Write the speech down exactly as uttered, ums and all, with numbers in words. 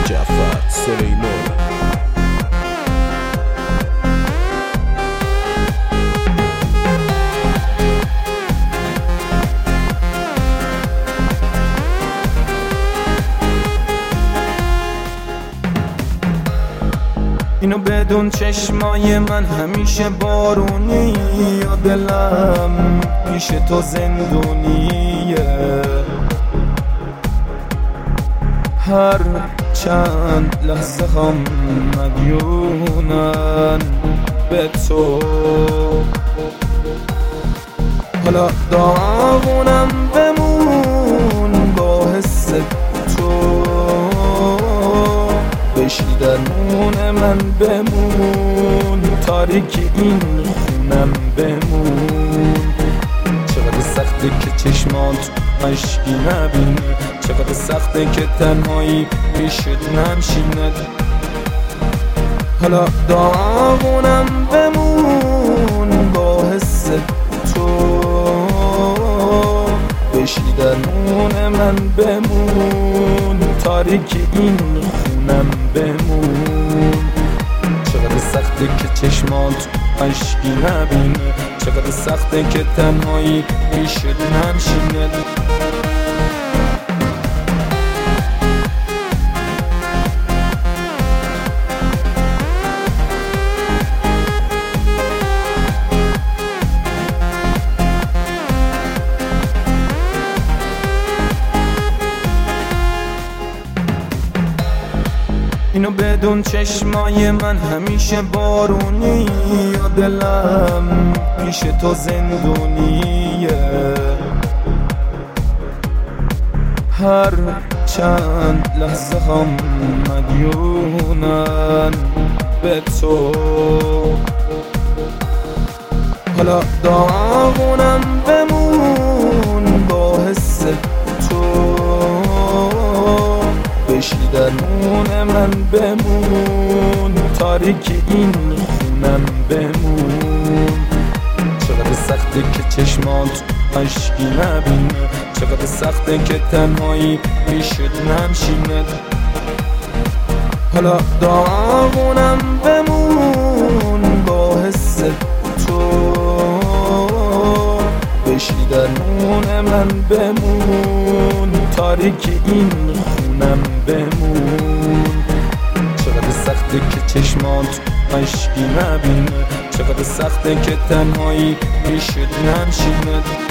جعفر سلیمان. اینو بدون چشمای من همیشه بارونی، یا دلم پیش تو زندونیه. هر چند لحظه هم مدیونن به تو، حالا داغونم بمون با حس تو، بشی درمون من بمون، تاریک این خونم بمون. چقدر سخته که چشمات عشقی نبینی، چقدر سخته که تنهایی پیشت ننشیند. حالا داغونم بمون با حس تو، بشی درمون من بمون، تاریک این خونم بمون. چقدر سخته که چشمات عشقی نبینه، چقدر سخته که تنهایی پیشت ننشینه. اینو بدون چشمای من همیشه بارونی، یا دلم پیش تو زندونیه. هر چند لحظه هم مدیونن به تو، حالا داغونم بمون با حس تو، بشی درمون من بمون، تاریک این خونم بمون. چقدر سخته که چشمات عشقی نبینه، چقدر سخته که تنهایی پیشت ننشینه. حالا داغونم بمون با حس تو، بشی درمون من بمون، تاریک این خونم بمون. چقدر سخته که چشمات عشقی نبینه، چقدر سخته که تنهایی پیشت ننشینه.